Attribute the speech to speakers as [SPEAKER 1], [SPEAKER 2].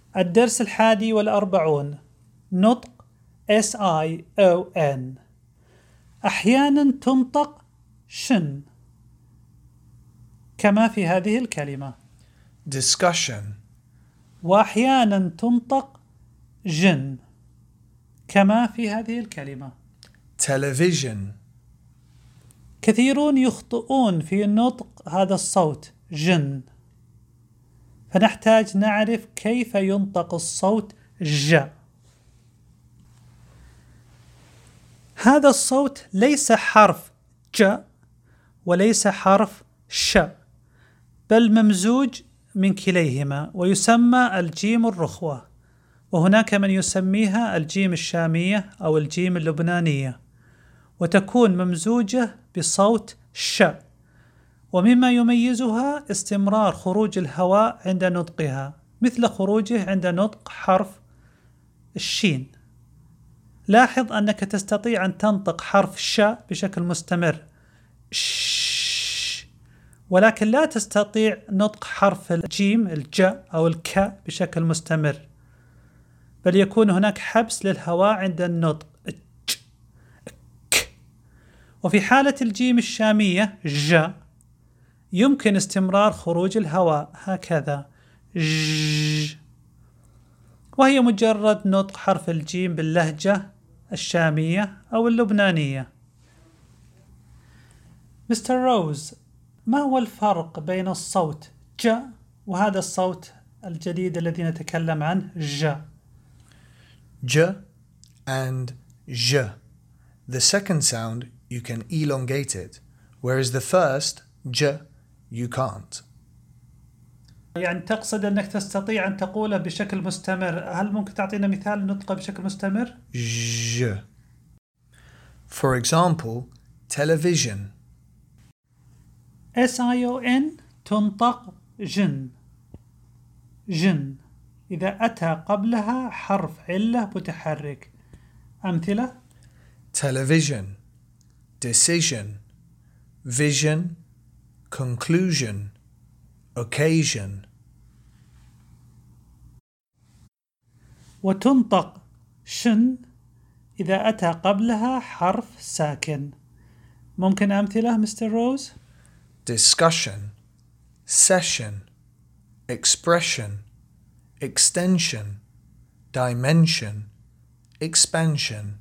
[SPEAKER 1] الدرس 41 نطق SION. أحيانا تنطق شن كما في هذه الكلمة،
[SPEAKER 2] discussion,
[SPEAKER 1] وأحيانا تنطق جن كما في هذه الكلمة.
[SPEAKER 2] television,
[SPEAKER 1] كثيرون يخطئون في نطق هذا الصوت جن، فنحتاج نعرف كيف ينطق الصوت ج. هذا الصوت ليس حرف ج وليس حرف ش، بل ممزوج من كليهما، ويسمى الجيم الرخوة، وهناك من يسميها الجيم الشامية أو الجيم اللبنانية، وتكون ممزوجة بصوت ش. ومما يميزها استمرار خروج الهواء عند نطقها، مثل خروجه عند نطق حرف الشين. لاحظ أنك تستطيع أن تنطق حرف ش بشكل مستمر ش، ولكن لا تستطيع نطق حرف الجيم الج أو الك بشكل مستمر، بل يكون هناك حبس للهواء عند النطق ج ك. وفي حالة الجيم الشامية ج يمكن استمرار خروج الهواء هكذا ج، وهي مجرد نطق حرف الجيم باللهجة الشامية أو اللبنانية. مستر روز، ما هو الفرق بين الصوت ج وهذا الصوت الجديد الذي نتكلم عنه ج؟
[SPEAKER 2] j and j. The second sound you can elongate it, whereas the first j you can't.
[SPEAKER 1] يعني تقصد أنك تستطيع أن تقوله بشكل مستمر. هل ممكن تعطينا مثال نطقه بشكل مستمر؟
[SPEAKER 2] j. For example, television.
[SPEAKER 1] SION تنطق جن جن إذا أتى قبلها حرف علة متحرك. أمثلة:
[SPEAKER 2] television, decision, vision, conclusion, occasion.
[SPEAKER 1] وتنطق شن إذا أتى قبلها حرف ساكن. ممكن أمثلة مستر روز؟
[SPEAKER 2] discussion, session, expression, extension, dimension, expansion.